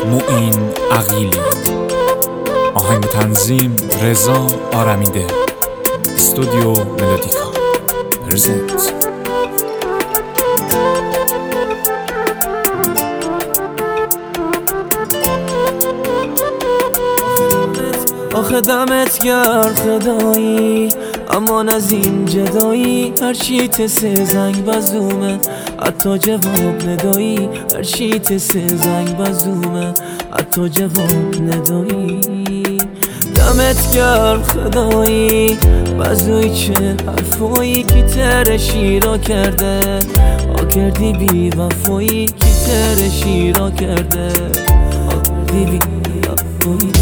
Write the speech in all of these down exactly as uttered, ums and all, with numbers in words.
معین عقیلی. آهنگ تنظیم رضا آرمیده. استودیو ملودیکا پرزنت. آخه دمت گرم خدایی، امان از این جدایی. هر شیت سه زنگ بزومه، حتی جواب ندایی. هر شیت سه زنگ بزومه، حتی جواب ندایی. دمت گرم خدایی، بزوی چه حرفایی. کی ترشی را کرده، آ کردی بی وفایی. کی ترشی را کرده، آ کردی بی وفایی.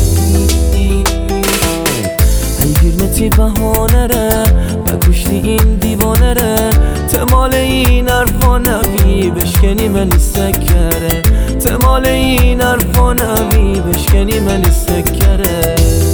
گیرمتی بهانه ره، نکشتی این دیوانه ره. تمال این حرفا نبی بشکنی من سکره. تمال این حرفا نبی بشکنی من سکره.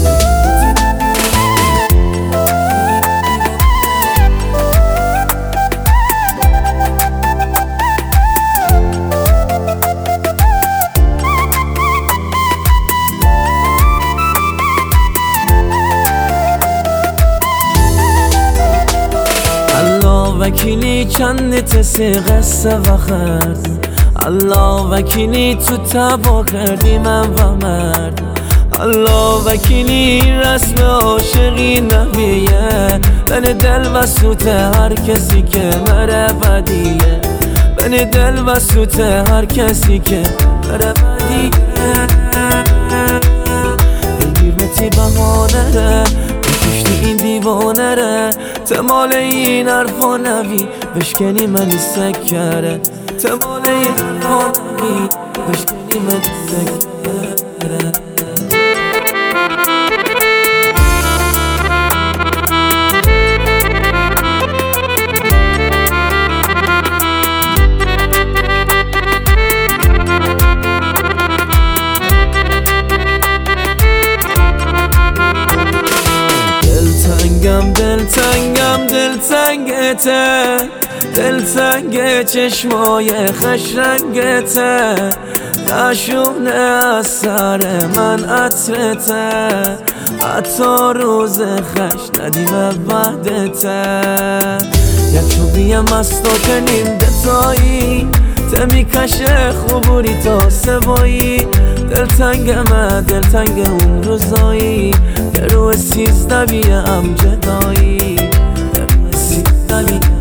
وکیلی چند تسه قصه و خرد. الله وکیلی تو تبا کردی من و مرد. الله وکیلی رسم عاشقی نبیه. بن دل و سوت هر کسی که مره بدیه. بن دل و سوت هر کسی که مره بدیه. بگیرمتی بهانه ره، نکشتی این دیوانه ره. تمال این حرفا نبی بشکنی من سکره. تمال این حرفا نبی بشکنی من سکره. دلتنگم دلتنگم دلتنگته، دلتنگ چشمای خش رنگته. نشونه از سر من عطرته، حتی روز خش ندی و بعدته. یک چوبیم از تو کنیم دتایی، تمی کشه خوبوری تا سبایی. دلتنگمه دلتنگ اون روزایی، درو سیزده بیم جدایی. درو سیزده بیم